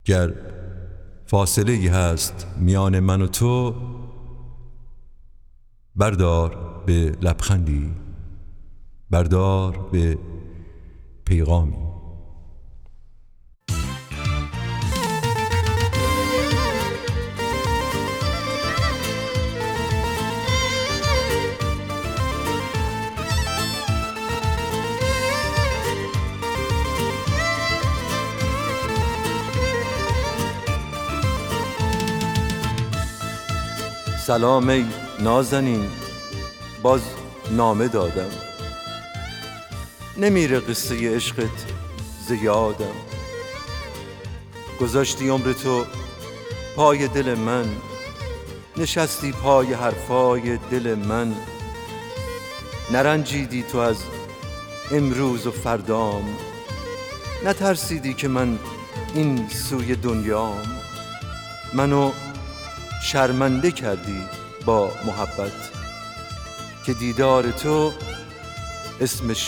گر فاصله ای هست میان من و تو، بردار به لبخندی، بردار به پیغامی. سلام ای نازنین، باز نامه دادم، نمیره قصه عشقت ز یادم. گذاشتی عمر تو پای دل من، نشستی پای حرفای دل من. نرنجیدی تو از امروز و فردام، نترسیدی که من این سوی دنیام. منو شرمنده کردی با محبت، که دیدار تو اسمش